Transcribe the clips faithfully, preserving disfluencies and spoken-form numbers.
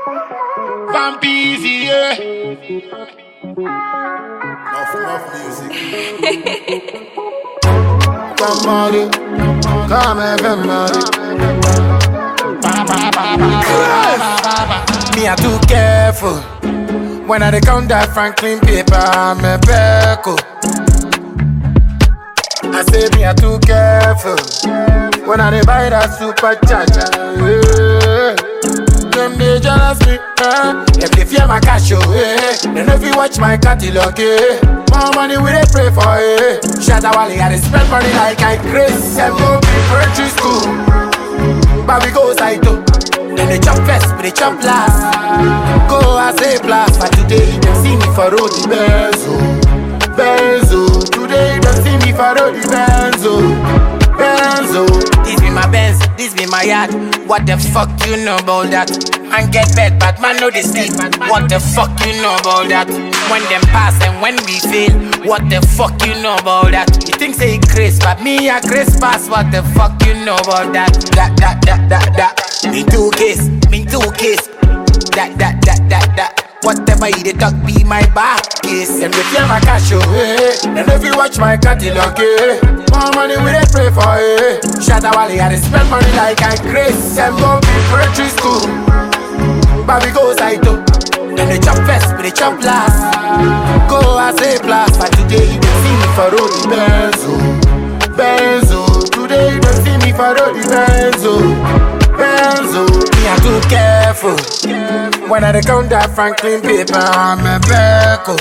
Bambi easy, yeah. Enough, enough music. Somebody, come everybody. Me, I too careful. When I dey count that Franklin paper, I'm a beco. I say me, I too careful. When I dey buy that supercharger, yeah. Them they jealous me, eh? If they fear my cash, oh, eh? Then if you watch my catalog, eh? More money we dey pray for, eh? Shatta Wale, I dey spend money like I crazy. Them go be country school, but we go Saito. Then they chop first, but they chop last. Go as a blast, but today they see me for road the Benzo, Benzo. Today they see me for road the Benzo, Benzo. This be my Benz, this be my yard. What the fuck you know about that? Man get bed, but man know they sleep. What the fuck you know about that? When them pass and when we fail, what the fuck you know about that? You think say Chris, but me a Chris pass. What the fuck you know about that? That that that that that. Me two case, me two case. That that that that that. Whatever you dey talk be my back case. And if you my cash, oh, eh? And if you watch my catalog, eh? More money we dey pray for, eh? Shatta Wale, I dey spend money like I crazy. Them go be country school, but we go Saito. Then they chop first, but they chop last. Go as a blast, but today you don't see me for road the Benzo, Benzo. Today you don't see me for road the Benzo, Benzo. Me I too careful. When I dey count that Franklin paper, I'm a beco.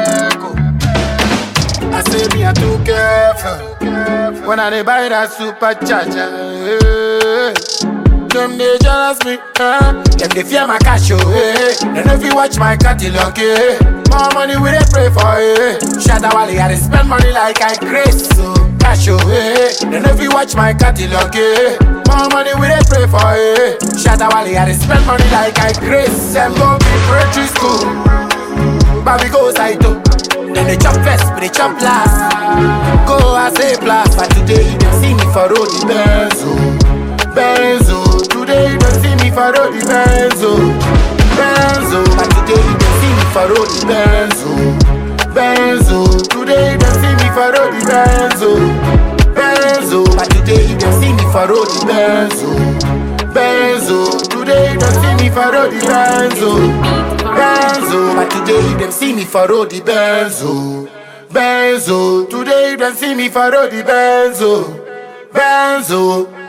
I say me I too careful. When I dey buy that supercharger, yeah. Them they jealous me, eh? Them they fear my cash, oh, eh? And if you watch my catalog, eh? More money we dey pray for, eh? Shatta Wale, I dey spend money like I crazy, so cash, oh, eh? And if you watch my catalog, eh? More money we dey pray for, eh? Shatta Wale, I dey spend money like I crazy. Them go be country school, but we go Saito. Then they chop first, but they chop last. Go as a blast, but today you don't see me for road the Benzo, Benzo. Today you don't see me for road the Benzo, Benzo. But today you don't see me for road the Benzo, Benzo. Today you don't see me for road the Benzo, Benzo. But today you don't see me for road the Benzo, Benzo. Today you don't see me for road the Benzo, Benzo. But today you don't see me for road the Benzo, Benzo. Today you don't see me for road the Benzo, Benzo.